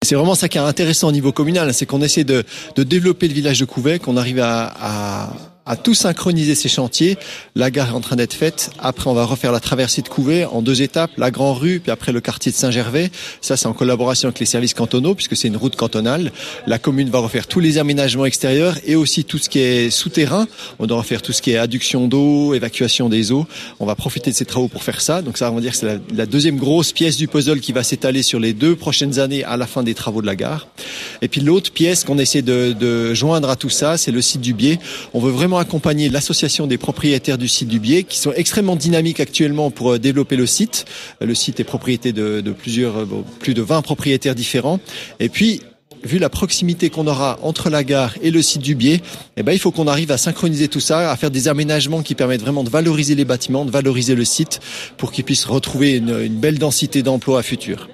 C'est vraiment ça qui est intéressant au niveau communal, c'est qu'on essaie de développer le village de Couvet, qu'on arrive à tout synchroniser ces chantiers. La gare est en train d'être faite. Après, on va refaire la traversée de Couvet en 2 étapes, la Grand Rue, puis après le quartier de Saint-Gervais. Ça, c'est en collaboration avec les services cantonaux, puisque c'est une route cantonale. La commune va refaire tous les aménagements extérieurs et aussi tout ce qui est souterrain. On doit refaire tout ce qui est adduction d'eau, évacuation des eaux. On va profiter de ces travaux pour faire ça. Donc ça, on va dire que c'est la deuxième grosse pièce du puzzle qui va s'étaler sur les 2 prochaines années à la fin des travaux de la gare. Et puis l'autre pièce qu'on essaie de joindre à tout ça, c'est le site du Biais. On veut vraiment accompagner l'association des propriétaires du site du Biais qui sont extrêmement dynamiques actuellement pour développer le site. Le site est propriété de plus de 20 propriétaires différents. Et puis, vu la proximité qu'on aura entre la gare et le site du Biais, il faut qu'on arrive à synchroniser tout ça, à faire des aménagements qui permettent vraiment de valoriser les bâtiments, de valoriser le site pour qu'ils puissent retrouver une belle densité d'emploi à futur.